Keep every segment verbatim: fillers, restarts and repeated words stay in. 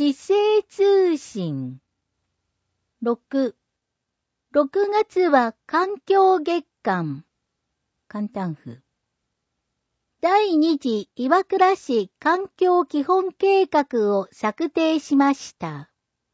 市政通信。ろく、ろくがつは環境月間。簡単譜。第二次岩倉市環境基本計画を策定しました。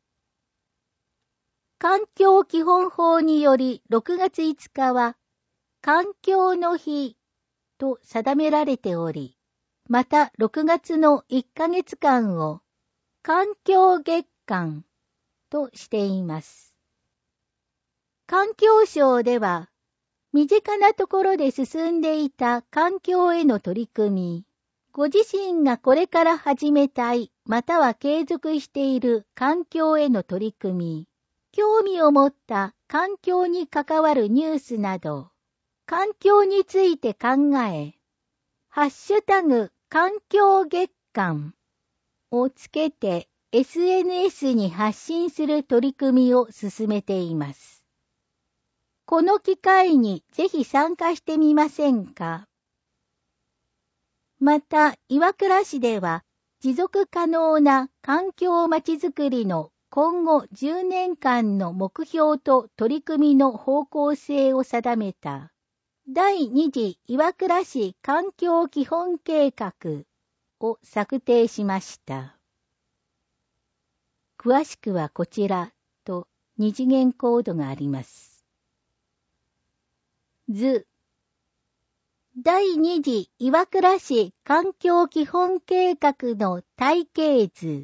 環境基本法によりろくがついつかは環境の日と定められており、またろくがつのいっかげつかんを環境月間としています。環境省では、身近なところで進んでいた環境への取り組み、ご自身がこれから始めたい、または継続している環境への取り組み、興味を持った環境に関わるニュースなど、環境について考え、ハッシュタグ環境月間をつけて エスエヌエス に発信する取り組みを進めています。この機会にぜひ参加してみませんか？また、岩倉市では持続可能な環境まちづくりの今後じゅうねんかんの目標と取り組みの方向性を定めた第二次岩倉市環境基本計画を策定しました。詳しくはこちらと二次元コードがあります。図。第二次岩倉市環境基本計画の体系図。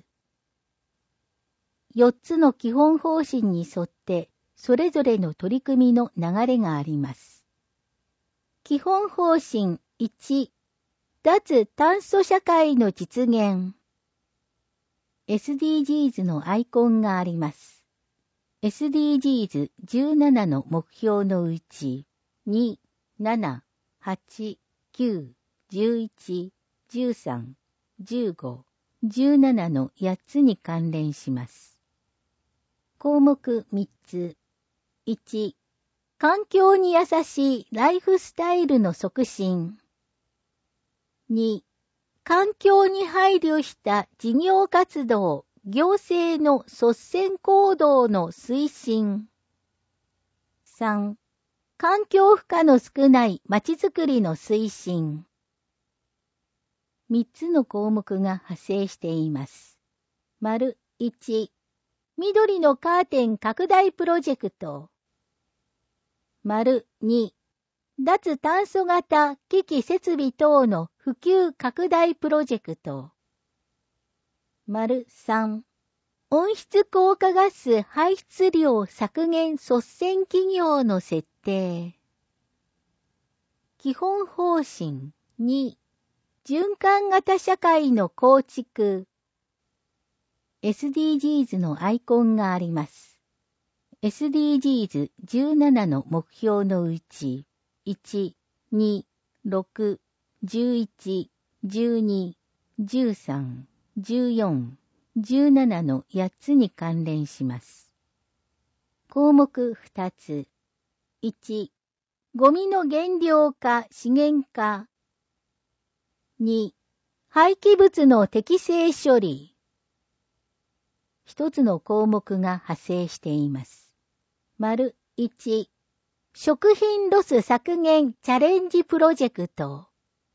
よっつの基本方針に沿ってそれぞれの取り組みの流れがあります。基本方針いち、脱炭素社会の実現。エスディージーズ のアイコンがあります。エスディージーズじゅうなな の目標のうち、に、なな、はち、きゅう、じゅういち、じゅうさん、じゅうご、じゅうななのやっつに関連します。項目みっつ。いち、環境に優しいライフスタイルの促進。に、環境に配慮した事業活動、行政の率先行動の推進。さん、環境負荷の少ないまちづくりの推進。みっつの項目が派生しています。丸いち、緑のカーテン拡大プロジェクト。丸に、脱炭素型機器設備等の普及拡大プロジェクト。丸さん、温室効果ガス排出量削減率先企業の設定。基本方針に、循環型社会の構築。エスディージーズ のアイコンがあります。エスディージーズじゅうなな の目標のうち、いち、に、ろく、じゅういち、じゅうに、じゅうさん、じゅうよん、じゅうななのやっつに関連します。項目ふたつ。いち、ゴミの減量化資源化。に、廃棄物の適正処理。一つの項目が派生しています。丸いち、食品ロス削減チャレンジプロジェクト。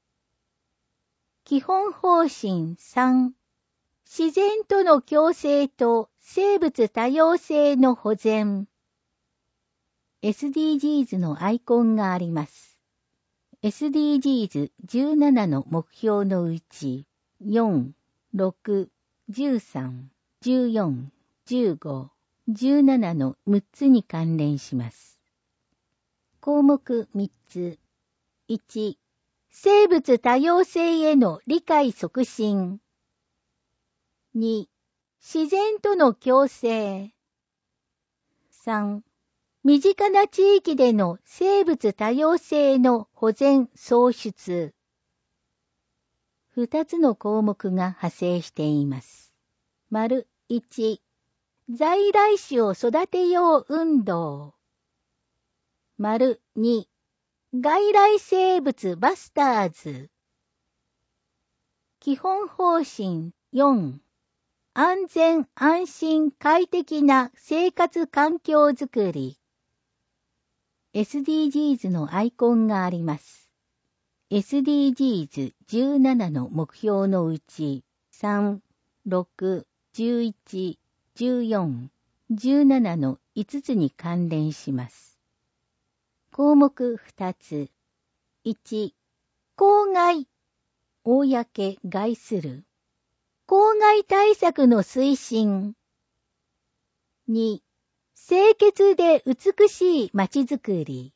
基本方針さん、自然との共生と生物多様性の保全。エスディージーズ のアイコンがあります。エスディージーズじゅうなな の目標のうち、よん、ろく、じゅうさん、じゅうよん、じゅうご、じゅうななのむっつに関連します。項目みっつ。いち、生物多様性への理解促進。に、自然との共生。さん、身近な地域での生物多様性の保全創出。ふたつの項目が派生しています。丸いち、在来種を育てよう運動。丸に、外来生物バスターズ。基本方針よん、 安全安心快適な生活環境づくり。エスディージーズ のアイコンがあります。エスディージーズじゅうなな の目標のうち、さん、ろく、じゅういち、じゅうよん、じゅうななのいつつに関連します。項目ふたつ。いち、公害、公害する。公害対策の推進。に、清潔で美しい街づくり。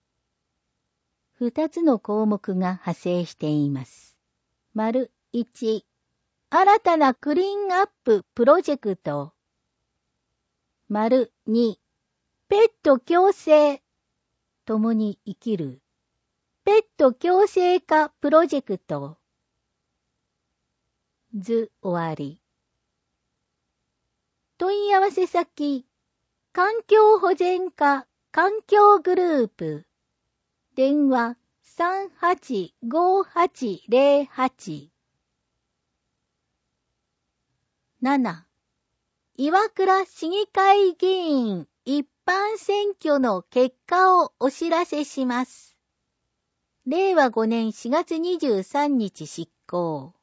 二つの項目が派生しています。丸いち、新たなクリーンアッププロジェクト。丸に、ペット共生。共に生きる。ペット共生化プロジェクト。図終わり。問い合わせ先、環境保全課環境グループ。電話さんはちごはちゼロはち。なな、岩倉市議会議員一般選挙の結果をお知らせします。れいわごねんしがつにじゅうさんにち執行。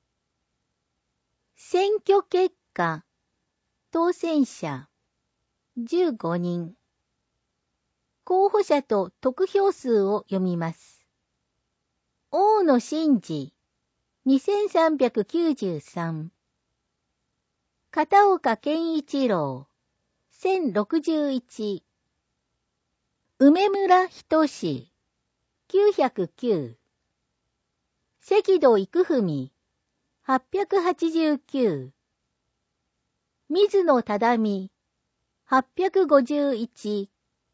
選挙結果、当選者じゅうごにん。候補者と得票数を読みます。大野伸二、にせんさんびゃくきゅうじゅうさん。片岡健一郎、せんろくじゅういち。梅村仁志、きゅうひゃくきゅう。関戸育文、はっぴゃくはちじゅうきゅう。水野忠美、はっぴゃくごじゅういち。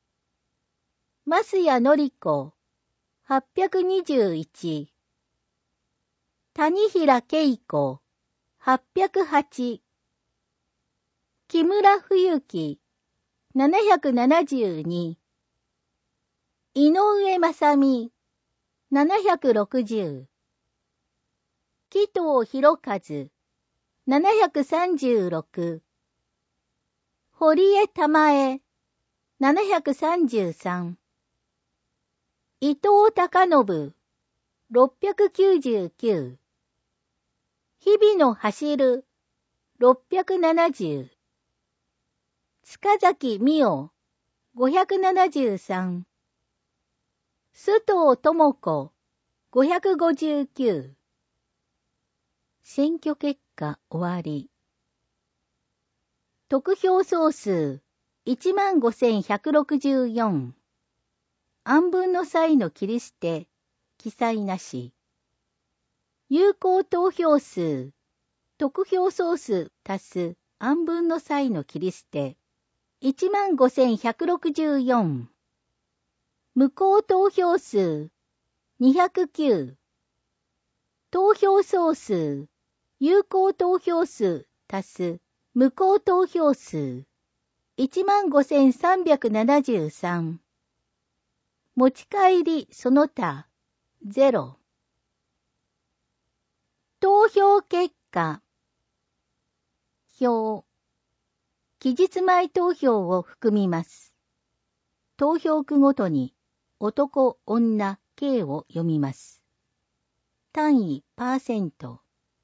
増谷典子、はっぴゃくにじゅういち。谷平恵子、はっぴゃくはち。木村冬樹、ななひゃくななじゅうに。井上正美、ななひゃくろくじゅう。紀藤博一、ななひゃくさんじゅうろく。堀江珠江、ななひゃくさんじゅうさん。伊藤孝信、ろっぴゃくきゅうじゅうきゅう。日々の走る、ろっぴゃくななじゅう。塚崎美代、ごひゃくななじゅうさん。須藤智子、ごひゃくごじゅうきゅう。選挙結果終わり。得票総数いちまんごせんひゃくろくじゅうよん。案分の際の切り捨て、記載なし。有効投票数、得票総数足す案分の際の切り捨て、いちまんごせんひゃくろくじゅうよん。無効投票数、にひゃくきゅう。投票総数、有効投票数足す無効投票数、いちまんごせんさんびゃくななじゅうさん。持ち帰りその他、ゼロ。投票結果。票。期日前投票を含みます。投票区ごとに、男、女、計を読みます。単位、パーセント。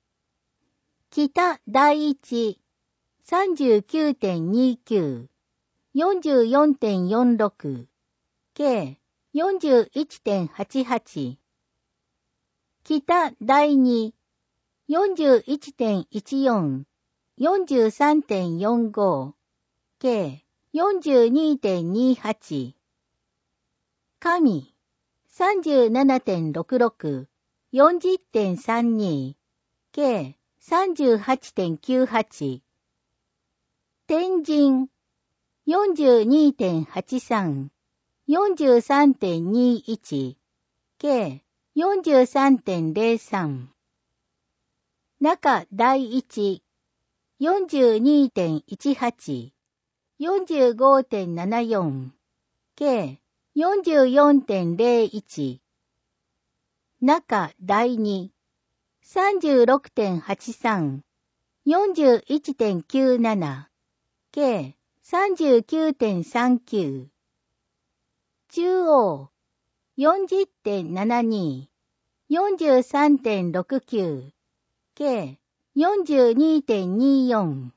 北第一、さんじゅうきゅうてんにきゅう、よんじゅうよんてんよんろく、計、よんじゅういちてんはちはち。北第二、よんじゅういちてんいちよん、よんじゅうさんてんよんご、計 よんじゅうにてんにはち。上、さんじゅうななてんろくろく、よんじゅうてんさんに、計 さんじゅうはちてんきゅうはち。天神、よんじゅうにてんはちさん、よんじゅうさんてんにいち、計 よんじゅうさんてんゼロさん。中第一、よんじゅうにてんいちはち、よんじゅうごてんななよん、計 よんじゅうよんてんゼロいち。中第二、さんじゅうろくてんはちさん、 よんじゅういちてんきゅうなな、計 さんじゅうきゅうてんさんきゅう。中央 よんじゅうてんななに、よんじゅうさんてんろくきゅう、計 よんじゅうにてんにじゅうよん。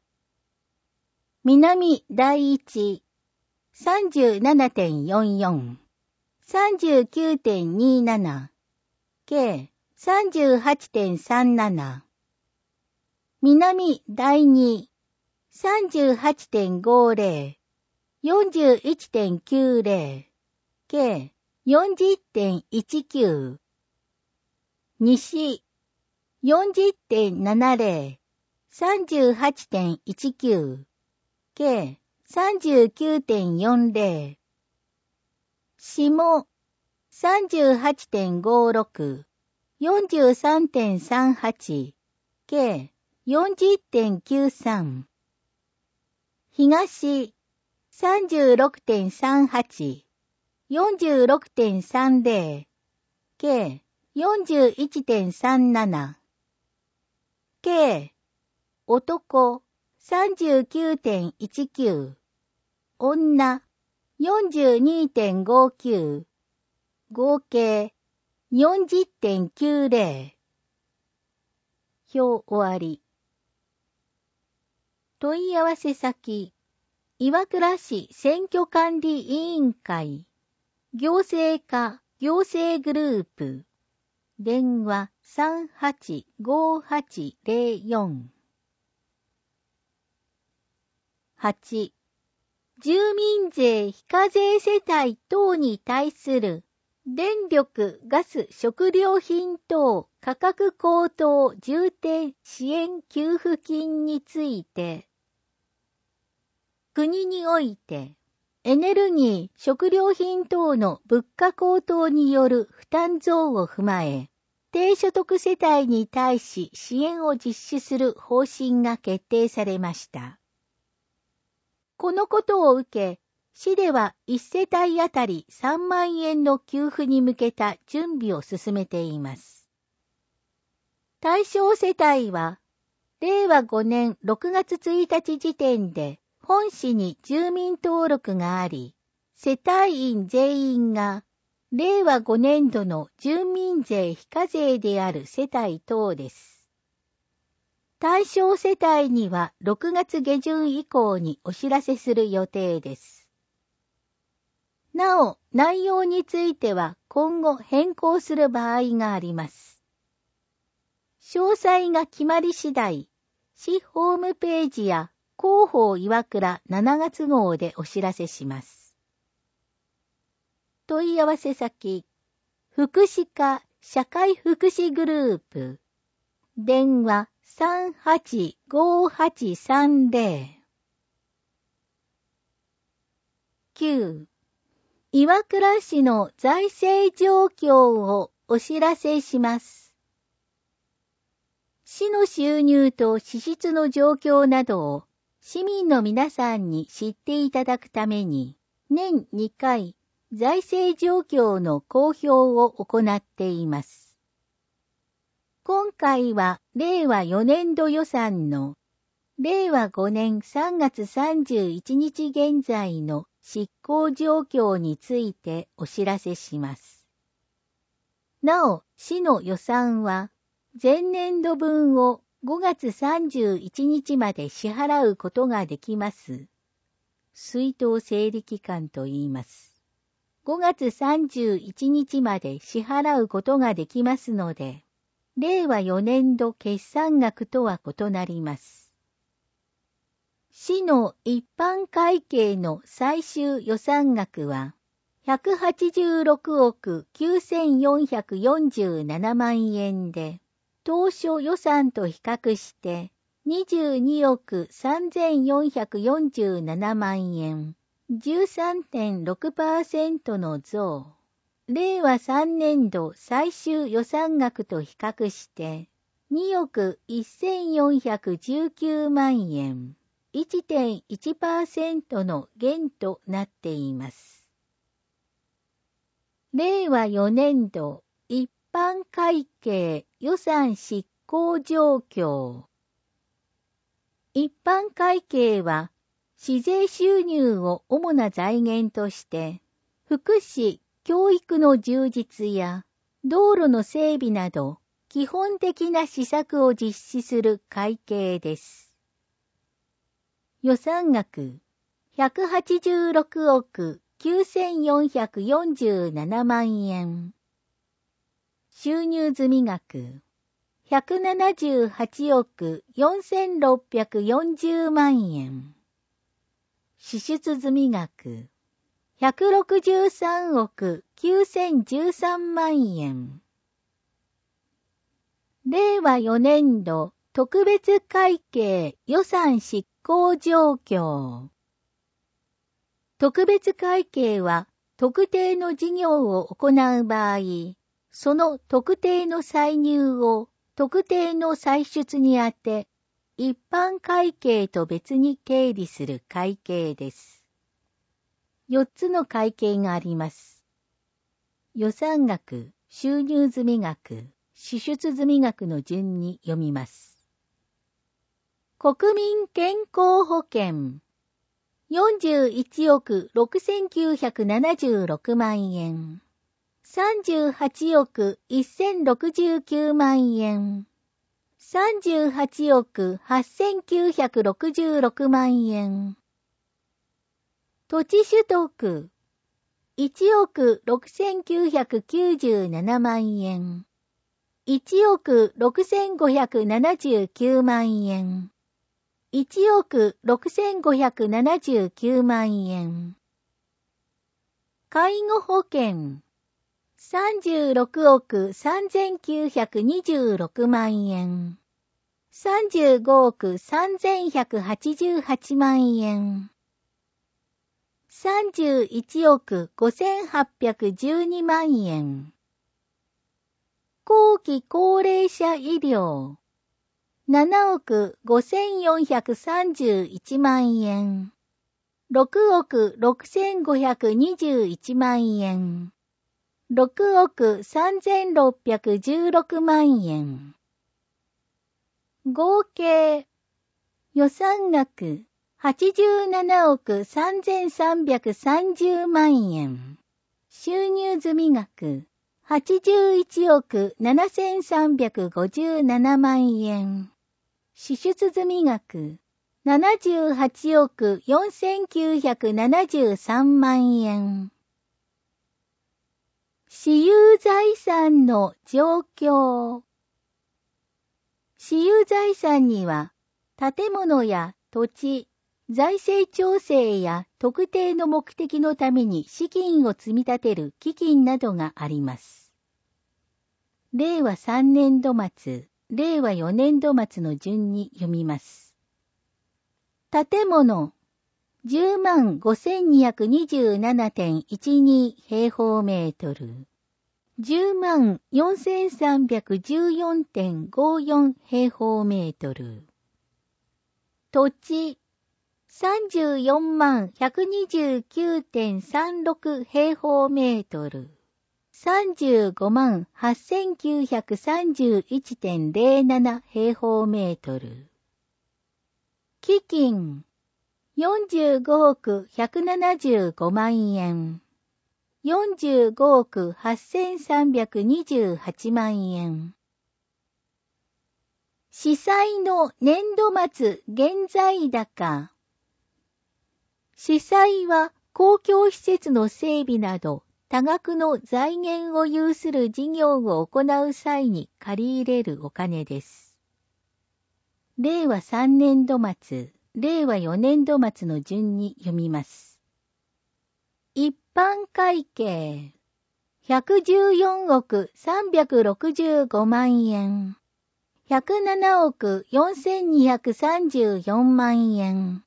南第一 さんじゅうななてんよんじゅうよん、さんじゅうきゅうてんにじゅうなな、計 さんじゅうはちてんさんなな。南第二 さんじゅうはちてんごじゅう、よんじゅういちてんきゅうじゅう、計 よんじゅうてんいちきゅう。西 よんじゅうてんななじゅう、さんじゅうはちてんいちきゅう、計 さんじゅうきゅうてんよんじゅう。下 さんじゅうはちてんごじゅうろく、よんじゅうさんてんさんはち、計 よんじゅうてんきゅうさん。東 さんじゅうろくてんさんはち、よんじゅうろくてんさんじゅう、計 よんじゅういちてんさんなな。計男 さんじゅうきゅうてんいちきゅう、女 よんじゅうにてんごきゅう、合計 よんじゅうてんきゅうじゅう。表終わり。問い合わせ先、岩倉市選挙管理委員会、行政課行政グループ、電話 さんはちごはちゼロよん。はち. 住民税非課税世帯等に対する電力・ガス・食料品等価格高騰重点支援給付金について、国においてエネルギー・食料品等の物価高騰による負担増を踏まえ、低所得世帯に対し支援を実施する方針が決定されました。このことを受け、市ではいち世帯あたりさんまんえんの給付に向けた準備を進めています。対象世帯は、れいわごねんろくがつついたち時点で本市に住民登録があり、世帯員全員がれいわごねんどの住民税非課税である世帯等です。対象世帯にはろくがつげじゅん以降にお知らせする予定です。なお、内容については今後変更する場合があります。詳細が決まり次第、市ホームページや広報岩倉しちがつ号でお知らせします。問い合わせ先、福祉課社会福祉グループ、電話さんはちごはちさんゼロ。きゅう. 岩倉市の財政状況をお知らせします。市の収入と支出の状況などを市民の皆さんに知っていただくために、年にかい財政状況の公表を行っています。今回はれいわよねんど予算のれいわごねんさんがつさんじゅういちにち現在の執行状況についてお知らせします。なお、市の予算は前年度分をごがつさんじゅういちにちまで支払うことができます。出納整理期間と言います。ごがつさんじゅういちにちまで支払うことができますので、れいわよねんど決算額とは異なります。市の一般会計の最終予算額はひゃくはちじゅうろくおくきゅうせんよんひゃくよんじゅうななまんえんで、当初予算と比較してにじゅうにおくさんぜんよんひゃくよんじゅうななまんえん、じゅうさんてんろくパーセント の増。れいわさんねんど最終予算額と比較してにおくせんよんひゃくじゅうきゅうまんえん、いちてんいちパーセント の減となっています。れいわよねんど一般会計予算執行状況。 一般会計は、市税収入を主な財源として、福祉、教育の充実や、道路の整備など、基本的な施策を実施する会計です。予算額、ひゃくはちじゅうろくおくきゅうせんよんひゃくよんじゅうななまんえん。収入済額、ひゃくななじゅうはちおくよんせんろっぴゃくよんじゅうまんえん。支出済額、ひゃくろくじゅうさんおくきゅうせんじゅうさんまんえん。れいわよねんど特別会計予算執行状況。特別会計は特定の事業を行う場合、その特定の歳入を特定の歳出にあて、一般会計と別に経理する会計です。よっつの会計があります。予算額、収入済額、支出済額の順に読みます。国民健康保険、よんじゅういちおくろくせんきゅうひゃくななじゅうろくまんえん。さんじゅうはちおくせんろくじゅうきゅうまんえん。さんじゅうはちおくはっせんきゅうひゃくろくじゅうろくまんえん。土地取得、いちおくろくせんきゅうひゃくきゅうじゅうななまんえん。いちおくろくせんごひゃくななじゅうきゅうまんえん。いちおくろくせんごひゃくななじゅうきゅうまんえん。介護保険、さんじゅうろくおくさんぜんきゅうひゃくにじゅうろくまんえん。さんじゅうごおくさんぜんひゃくはちじゅうはちまんえん。さんじゅういちおくごせんはっぴゃくじゅうにまんえん。後期高齢者医療、ななおくごせんよんひゃくさんじゅういちまんえん。ろくおくろくせんごひゃくにじゅういちまんえん。ろくおくさんぜんろっぴゃくじゅうろくまんえん。合計、予算額、はちじゅうななおくさんぜんさんびゃくさんじゅうまんえん。収入済額、はちじゅういちおくななせんさんびゃくごじゅうななまんえん。支出済額、ななじゅうはちおくよんせんきゅうひゃくななじゅうさんまんえん。私有財産の状況。私有財産には、建物や土地、財政調整や特定の目的のために資金を積み立てる基金などがあります。れいわさんねんど末、れいわよねんど末の順に読みます。建物、じゅうまんごせんにひゃくにじゅうななてんいちに 平方メートル。じゅうまんよんせんさんびゃくじゅうよんてんごよん 平方メートル。土地、さんじゅうよんまんひゃくにじゅうきゅうてんさんろく 平方メートル。さんじゅうごまんはっせんきゅうひゃくさんじゅういちてんぜろなな 平方メートル。基金、よんじゅうごおくひゃくななじゅうごまんえん。よんじゅうごおくはっせんさんびゃくにじゅうはちまんえん。司債の年度末現在高。司債は公共施設の整備など多額の財源を有する事業を行う際に借り入れるお金です。れいわさんねんど末、れいわよねんど末の順に読みます。一般会計、ひゃくじゅうよんおくさんびゃくろくじゅうごまんえん。ひゃくななおくよんせんにひゃくさんじゅうよんまんえん。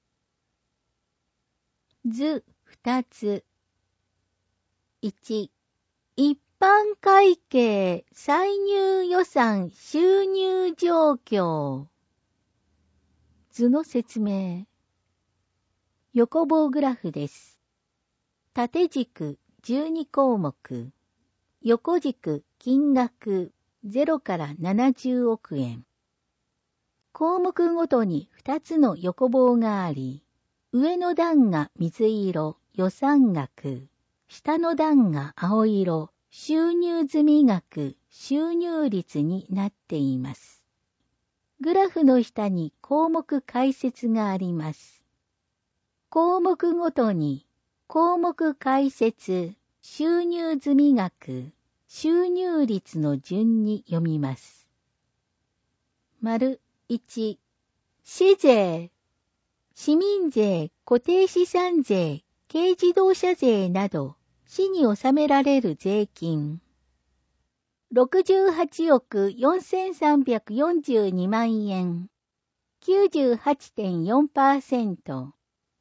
図二つ。いち、一般会計歳入予算収入状況。図の説明。横棒グラフです。縦軸じゅうにこうもく。横軸金額ゼロからななじゅうおくえん。 項目ごとにふたつの横棒があり、上の段が水色、予算額、下の段が青色、収入済額、収入率になっています。グラフの下に項目解説があります。項目ごとに項目解説、収入済額、収入率の順に読みます。丸いち、市税、市民税、固定資産税、軽自動車税など、市に納められる税金。ろくじゅうはちおくよんせんさんびゃくよんじゅうにまんえん、きゅうじゅうはちてんよんパーセント。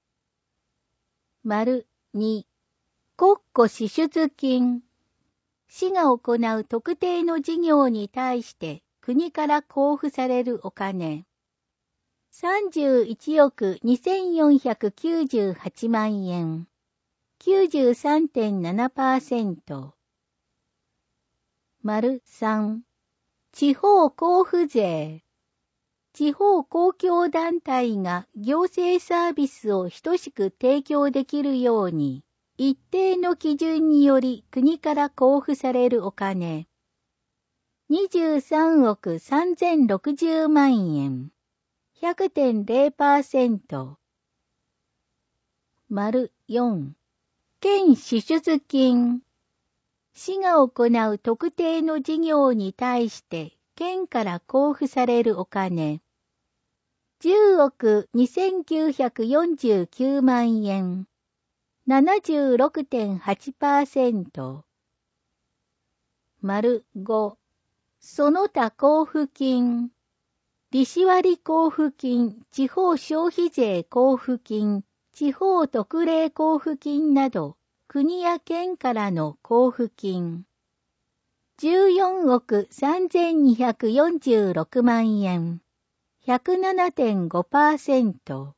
丸に、国庫支出金。市が行う特定の事業に対して国から交付されるお金。さんじゅういちおくにせんよんひゃくきゅうじゅうはちまんえん、きゅうじゅうさんてんななパーセント。丸さん、地方交付税。地方公共団体が行政サービスを等しく提供できるように、一定の基準により国から交付されるお金。にじゅうさんおくさんぜんろくじゅうまんえん、ひゃくてんぜろパーセント。丸よん、県支出金。市が行う特定の事業に対して県から交付されるお金。じゅうおくにせんきゅうひゃくよんじゅうきゅうまんえん、ななじゅうろくてんはちパーセント。丸ご、その他交付金。利子割交付金、地方消費税交付金、地方特例交付金など、国や県からの交付金。じゅうよんおくさんぜんにひゃくよんじゅうろくまんえん、ひゃくななてんごパーセント。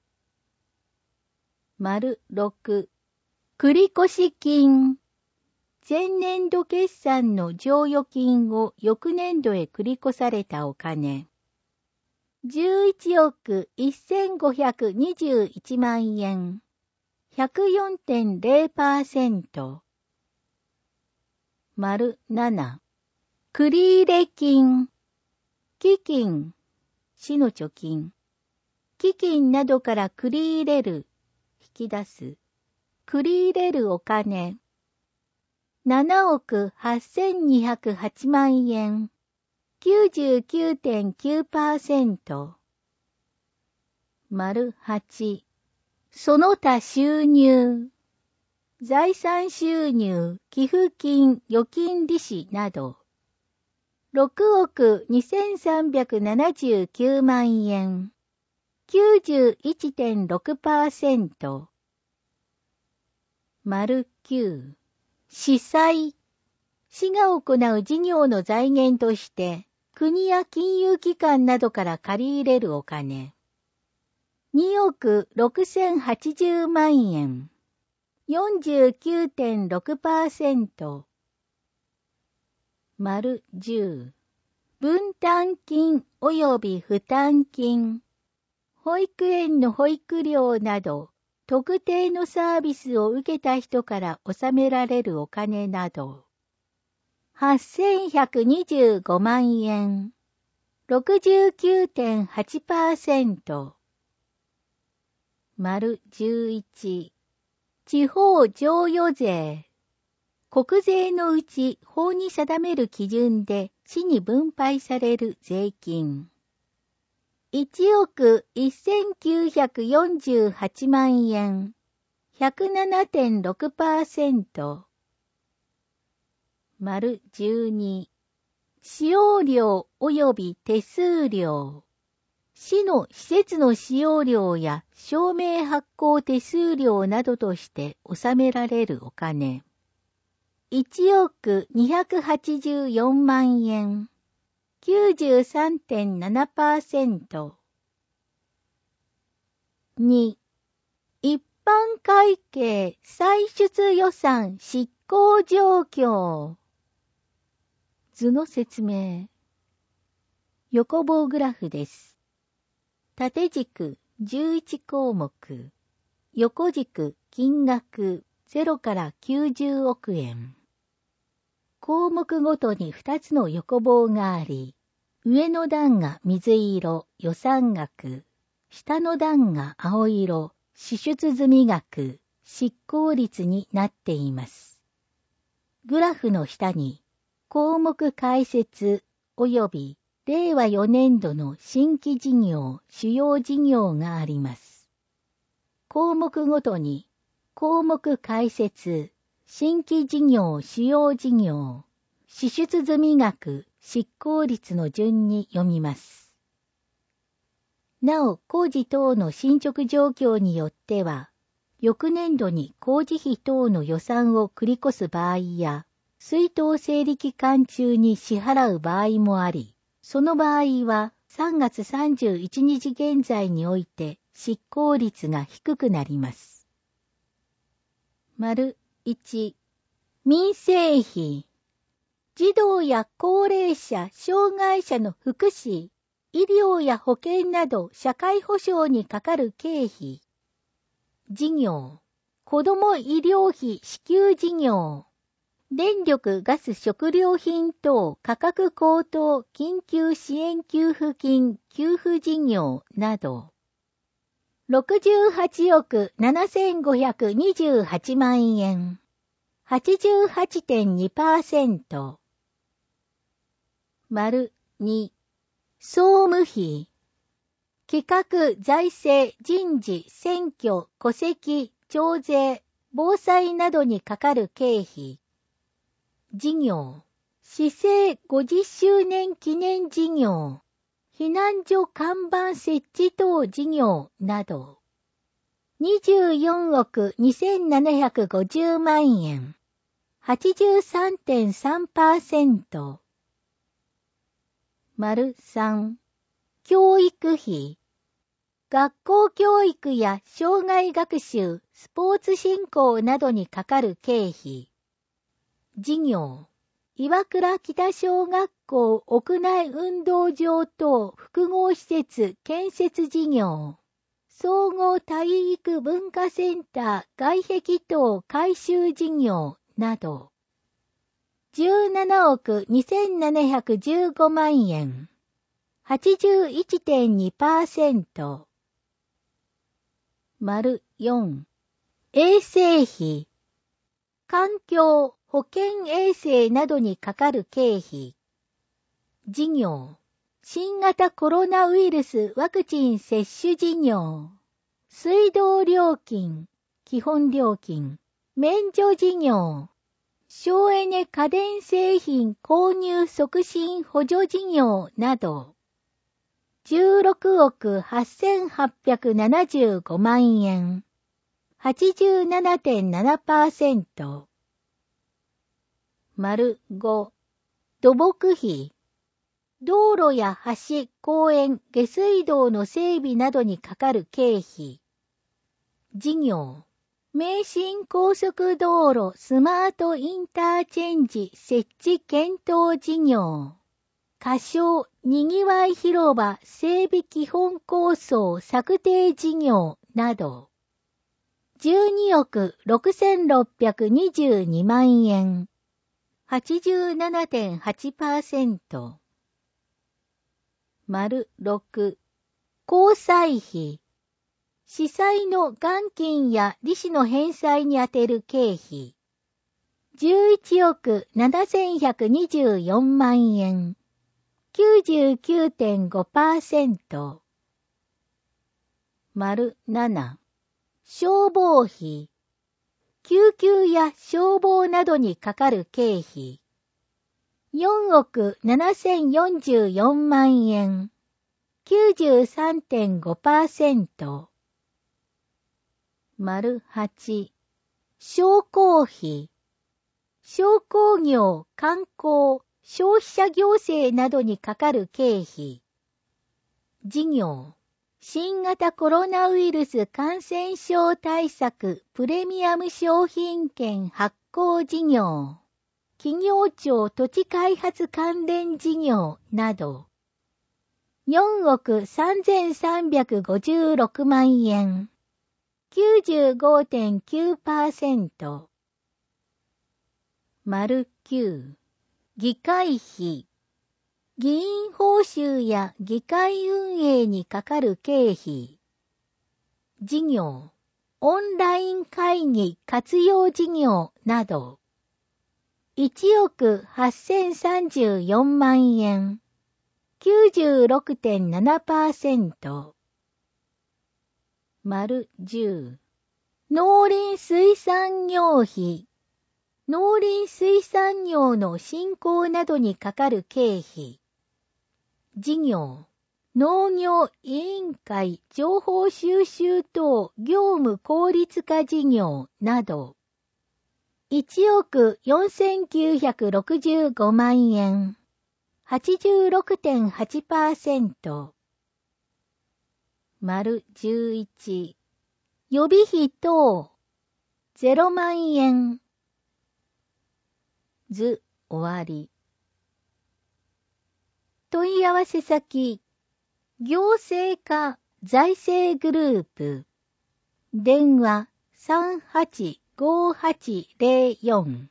丸ろく、繰越金。前年度決算の剰余金を翌年度へ繰り越されたお金。じゅういちおくせんごひゃくにじゅういちまんえん、ひゃくよんてんぜろパーセント。丸なな、繰入金。基金、市の貯金。基金などから繰り入れる、引き出す。繰り入れるお金。ななおくはっせんにひゃくはちまんえん、きゅうじゅうきゅうてんきゅうパーセント。丸はち、その他収入。財産収入、寄付金、預金利子など。ろくおくにせんさんびゃくななじゅうきゅうまんえん、きゅうじゅういちてんろくパーセント。丸きゅう、市債。市が行う事業の財源として、国や金融機関などから借り入れるお金。におくろくせんはちじゅうまんえん、よんじゅうきゅうてんろくパーセント。丸じゅう、分担金及び負担金。保育園の保育料など、特定のサービスを受けた人から納められるお金など。はっせんひゃくにじゅうごまんえん、ろくじゅうきゅうてんはちパーセント。丸じゅういち、地方譲与税。国税のうち法に定める基準で市に分配される税金。いちおくせんきゅうひゃくよんじゅうはちまんえん、ひゃくななてんろくパーセント。丸じゅうに、使用料及び手数料。市の施設の使用料や証明発行手数料などとして納められるお金。いちおくにひゃくはちじゅうよんまんえん、きゅうじゅうさんてんななパーセント。に、一般会計歳出予算執行状況。図の説明。横棒グラフです。 縦軸じゅういち項目、横軸金額ゼロからきゅうじゅうおくえん。項目ごとにふたつの横棒があり、上の段が水色予算額、下の段が青色支出済額、執行率になっています。グラフの下に項目解説及びれいわよねんどの新規事業、主要事業があります。項目ごとに項目解説、新規事業、主要事業、支出済額、執行率の順に読みます。なお、工事等の進捗状況によっては、翌年度に工事費等の予算を繰り越す場合や、出納整理期間中に支払う場合もあり、その場合はさんがつさんじゅういちにち現在において執行率が低くなります。丸いち、民生費。児童や高齢者、障害者の福祉、医療や保険など社会保障にかかる経費。事業、子ども医療費支給事業。電力・ガス・食料品等価格高騰緊急支援給付金給付事業など。ろくじゅうはちおくななせんごひゃくにじゅうはちまんえん。はちじゅうはちてんにパーセント。丸に、総務費。企画、財政、人事、選挙、戸籍、徴税、防災などにかかる経費。事業、市政ごじゅっしゅうねん記念事業、避難所看板設置等事業など。にじゅうよんおくにせんななひゃくごじゅうまんえん。はちじゅうさんてんさんパーセント。丸さん、教育費。学校教育や障害学習、スポーツ振興などにかかる経費。事業、岩倉北小学校屋内運動場等複合施設建設事業、総合体育文化センター外壁等改修事業など。じゅうななおくにせんななひゃくじゅうごまんえん。はちじゅういちてんにパーセント。丸よん、衛生費。環境、保健衛生などにかかる経費。事業、新型コロナウイルスワクチン接種事業、水道料金、基本料金、免除事業、省エネ家電製品購入促進補助事業など。じゅうろくおくはっせんはっぴゃくななじゅうごまんえん。はちじゅうななてんななパーセント。丸ご、土木費。道路や橋、公園、下水道の整備などにかかる経費。事業、名神高速道路スマートインターチェンジ設置検討事業。仮称、にぎわい広場整備基本構想策定事業など。じゅうにおくろくせんろっぴゃくにじゅうにまんえん。はちじゅうななてんはちパーセント。丸ろく、交際費。司祭の元金や利子の返済に充てる経費。じゅういちおくななせんひゃくにじゅうよんまんえん。きゅうじゅうきゅうてんごパーセント。丸なな、消防費。救急や消防などにかかる経費。よんおくななせんよんじゅうよんまんえん。きゅうじゅうさんてんごパーセント。丸はち、商工費。商工業、観光、消費者行政などにかかる経費。事業、新型コロナウイルス感染症対策プレミアム商品券発行事業、企業庁土地開発関連事業など。 よんおくさんぜんさんびゃくごじゅうろくまんえん。きゅうじゅうごてんきゅうパーセント。丸きゅう。議会費。議員報酬や議会運営にかかる経費。事業。オンライン会議活用事業など。いちおくはっせんさんじゅうよんまんえん。きゅうじゅうろくてんななパーセント。丸じゅう。農林水産業費。農林水産業の振興などにかかる経費。事業。農業委員会情報収集等業務効率化事業など。いちおくよんせんきゅうひゃくろくじゅうごまんえん。はちじゅうろくてんはちパーセント。丸じゅういち。予備費等。ゼロまんえん。図終わり。問い合わせ先。行政課財政グループ。電話さんはちごはちゼロよん。